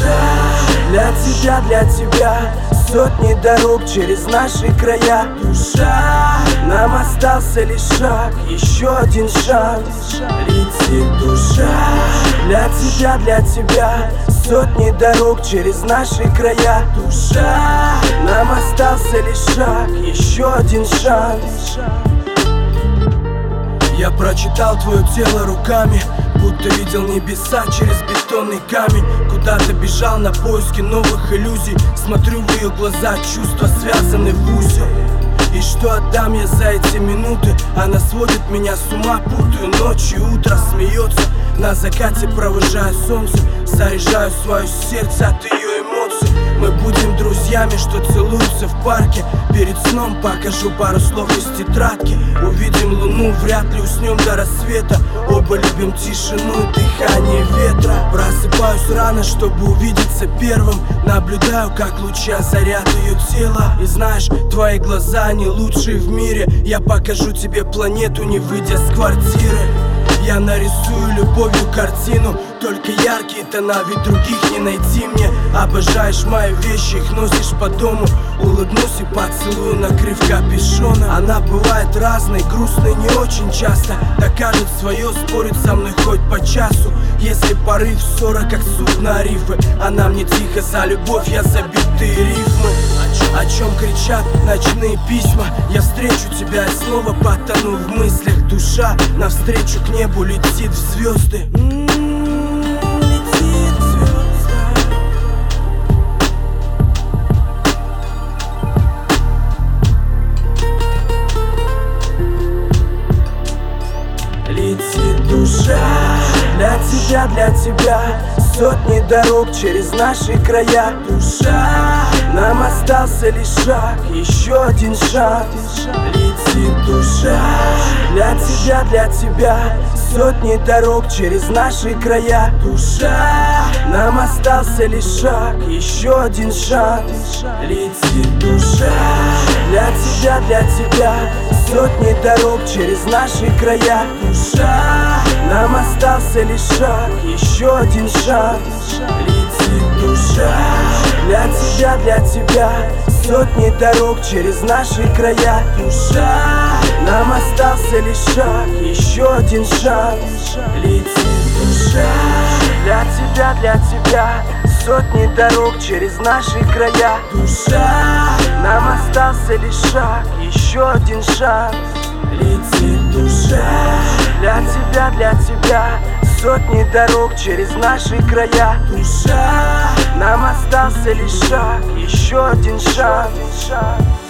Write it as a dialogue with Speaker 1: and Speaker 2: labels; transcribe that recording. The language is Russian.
Speaker 1: душа. Для тебя сотни дорог через наши края. Душа, нам остался лишь шаг, еще один шанс. Летит душа. Для тебя сотни дорог через наши края. Душа, нам остался лишь шаг, еще один шанс. Я прочитал твое тело руками, будто видел небеса через бетонный камень. Куда-то бежал на поиски новых иллюзий. Смотрю в ее глаза, чувства связаны в узел. И что отдам я за эти минуты? Она сводит меня с ума, путаю ночь и утро. Смеется, на закате провожаю солнце. Заряжаю свое сердце от ее эмоций. Мы будем друзьями, что целуются в парке. Перед сном покажу пару слов из тетрадки. Увидим луну, вряд ли уснем до рассвета. Оба любим тишину и дыхание ветра. Просыпаюсь рано, чтобы увидеться первым. Наблюдаю, как лучи озарят ее тело. И знаешь, твои глаза, они лучшие в мире. Я покажу тебе планету, не выйдя с квартиры. Я нарисую любовью картину, только яркие тона, ведь других не найти мне. Обожаешь мои вещи, их носишь по дому. Улыбнусь и поцелую, накрыв капюшона. Она бывает разной, грустной не очень часто. Докажет свое, спорит со мной хоть по часу. Если порыв ссора, как суд на рифы. Она мне тихо за любовь, я забитые рифмы. О чем кричат ночные письма. Я встречу тебя и снова потону в мыслях. Душа навстречу к небу летит в звезды. Летит звезда. Летит душа. Для тебя сотни дорог через наши края. Душа, нам остался лишь шаг, еще один шанс. Летит душа. Для тебя сотни дорог через наши края. Душа, нам остался лишь шаг, еще один шанс. Летит душа. Для тебя сотни дорог через наши края. Душа, нам остался лишь шаг, еще один шанс. Летит душа. Для тебя сотни дорог через наши края. Душа, нам остался лишь шаг, еще один шанс. Летит душа. Для тебя сотни дорог через наши края. Душа, нам остался лишь шаг, еще один шанс. Летит душа. Для тебя сотни дорог через наши края. Душа, нам остался лишь шаг, еще один шанс.